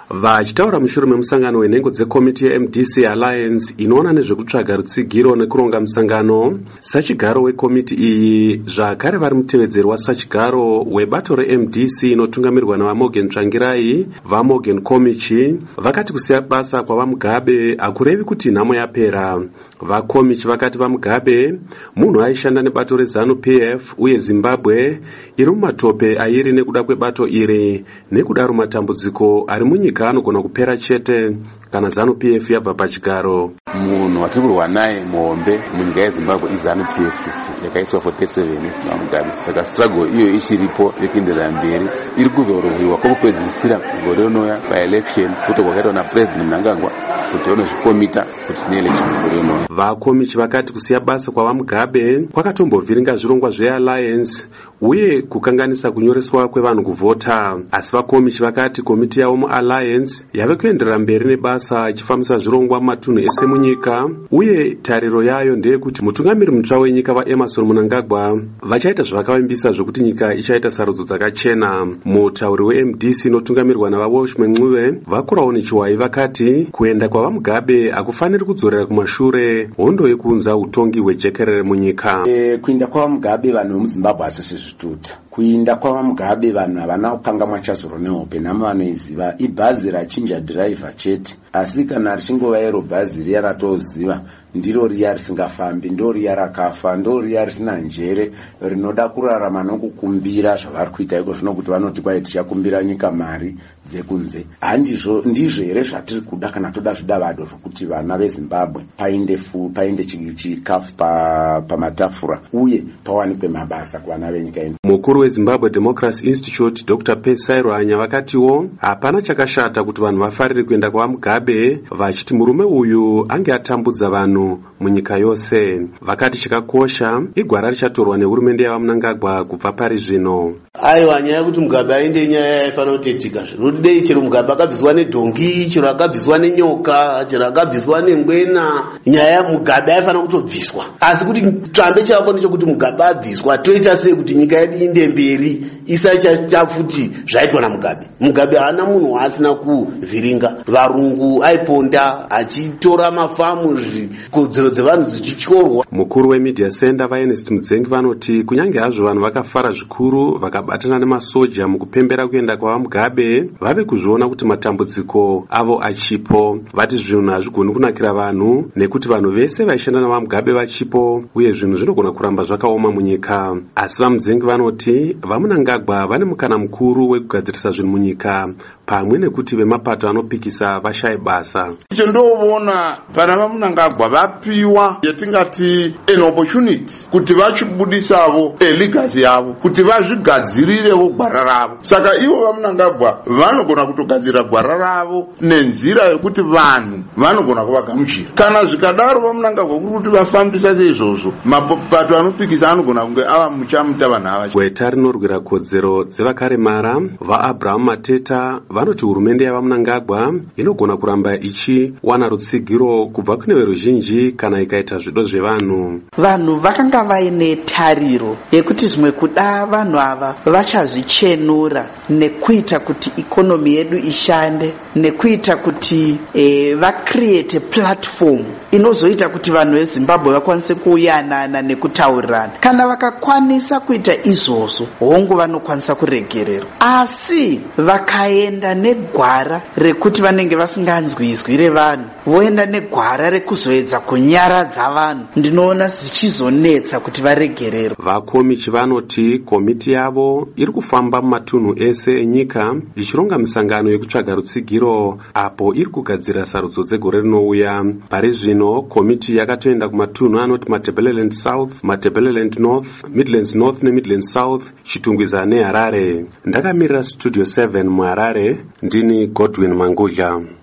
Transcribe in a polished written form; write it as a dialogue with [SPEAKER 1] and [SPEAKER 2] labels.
[SPEAKER 1] Vachitaura mushure memusangano wenhengo dzekomiti yeMDC Alliance inoona nezvekutsvaga rutsigiro nekuronga musangano, sachigaro wekomiti iyi zvakare vari mutevedzeri wasachigaro webato reMDC inotungamirirwa navaMorgan Tsvangirai, vaMorgan Komichi vakati kusiya basa kwavaMugabe hakurevi kuti nhamo yapera. VaKomichi vakati vaMugabe munhu aishanda nebato reZANU-PF uye Zimbabwe iri mumatope airi nekuda kwebato iri, nekudaro matambudziko ari munyika anogona kupera chete kana ZANU-PF yabva pachigaro.
[SPEAKER 2] Munhu watiri kurwa naye muhombe munyika yeZimbabwe iZANU-PF system yakaiswa for 37 years naMugabe. Saka struggle iyo ichiripo yekuenderera mberi, iri kuzorwiwa kwokupedzisira gore rinouya paelection futi kwakaitwa naPresident Mnangagwa kuti vanozvikomita kuti tine election gore rinouya.
[SPEAKER 1] VaKomichi vakati kusiya basa kwavaMugabe kwakatombovhiringa zvirongwa zveAlliance uye kukanganisa kunyoreswa kwevanhu kuvhota, asi VaKomichi vakati komiti yavo muAlliance yave kuenderera mberi nebasa ichifambisa zvirongwa mumatunhu ese munyika, uye tariro yayo ndeyekuti mutungamiri mutsva wenyika vaEmmerson Mnangagwa vachaita zvavakavimbisa zvokuti nyika ichaita sarudzo dzakachena. Mutauri weMDC inotungamirirwa navaWelshman Ncube vaKuraoni Chiwai vakati kuenda kwavaMugabe hakufaniri kudzorera kumashure hondo yekunza utongi hwejekerere munyika.
[SPEAKER 3] Kuinda kwavaMugabe vanhu vemuZimbabwe hasisizvituta. Kuinda kwavaMugabe vanhu havana kukangamwa chazoro nehope, nhamo vanoiziva. Ibhazi rachinja dhiraivha chete, asi kana richingova iro bhazi riya ratoziva ndiro riya risingafambi, ndo riya rakafa, ndo riya risina njere, rinoda kurarama nokukumbira zvavari kuita iko zvino kuti vanoti kwai tichakumbira nyika mari dzekunze. Handizvo ndizvo here zvatiri kuda kana toda zvidavado zvokuti vana veZimbabwe painde chikafu pamatafura uye pawanikwe mabasa kuvana venyika ino.
[SPEAKER 1] Mukuru weZimbabwe Democracy Institute Dr. Pesai Rwanya vakatiwo hapana chakashata kuti vanhu vafarire kuenda kwavaMugabe, vachiti murume uyu ange atambudza vanhu munyika yose. Vakati chakakosha igwara richatorwa nehurumende yavaMnangagwa kubva pari zvino.
[SPEAKER 4] Aiwa, nyaya yekuti Mugabe ainde nyaya yaifanira kutetika. Zvinodei chero Mugabe akabviswa nedhongi, chero akabviswa nenyoka, chero akabviswa nengwena, nyaya yaMugabe aifanira kutobviswa. Asi kuti tsvambe chako ndechekuti Mugabe abviswa, toita sei kuti nyika yedu inde mberi isachaita futi zvaitwa naMugabe. Mugabe haana munhu waasina kuvhiringa. Varungu aiponda achitora mafamu, kodzero dzevanhu dzichityorwa.
[SPEAKER 1] Mukuru weMedia Center vaErnest Mudzengi vanoti kunyange hazvo vanhu vakafara zvikuru vakabatana nemasoja mukupembera kuenda kwavaMugabe, vave kuzviona kuti matambudziko avo achipo. Vati zvinhu hazvigoni kunakira vanhu nekuti vanhu vese vaishanda navaMugabe vachipo uye zvinhu zvinogona kuramba zvakaoma munyika. Asi vaMudzengi vanoti vaMnangagwa vane mukana mukuru wekugadzirisa zvinhu munyika, pamwe nekuti vemapato anopikisa vashaye basa.
[SPEAKER 5] Chendovona pana vaMnangagwa vapiwa yatingati an opportunity kuti vachibudisavo legacy yavo, kuti vazvigadzirirevo gwara ravo. Saka ivo vaMnangagwa vanogona kutogadzira gwara ravo nenzira yokuti vanhu vanogona kuvagamuchira. Kana zvikadaro vaMnangagwa kuri kuti vafambisa seizvozvo, mapato anopikisa anogona kunge ava muchamuta vanhu ava.
[SPEAKER 1] Gweta rinorwira kodzero dzevakaremara vaAbraham Mateta vanoti hurumende yavaMnangagwa inogona kuramba ichiwana rutsigiro kubva kune veruzhinji kana ikaita zvido zvevanhu.
[SPEAKER 6] Vanhu vakanga vaine tariro yekuti zvimwe kuda vanhu ava vachazvichenura nekuita kuti ikonomi yedu ishande, nekuita kuti vacreate platform inozoita kuti vanhu veZimbabwe vakwanise kuyanana nekutaurirana. Kana vakakwanisa kuita izvozvo, hongu vanokwanisa kuregererwa. Asi vakaenda negwara rekuti vanenge vasinganzwi izwi revanhu, voenda negwara rekuzoedza kunyaradza vanhu, ndinoona zvichizonetsa kuti varegererwe.
[SPEAKER 1] VaKomichi vanoti komiti yavo iri kufamba mumatunhu ese enyika ichironga misangano yekutsvaga rutsigiro apo iri kugadzira sarudzo dzegore rinouya. Pari zvino komiti yakatoenda kumatunhu anoti Matabeleland South, Matabeleland North, Midlands North neMidlands South, Chitungwiza neHarare. Ndakamirira Studio 7 muHarare, ndini Godwin Mangudla.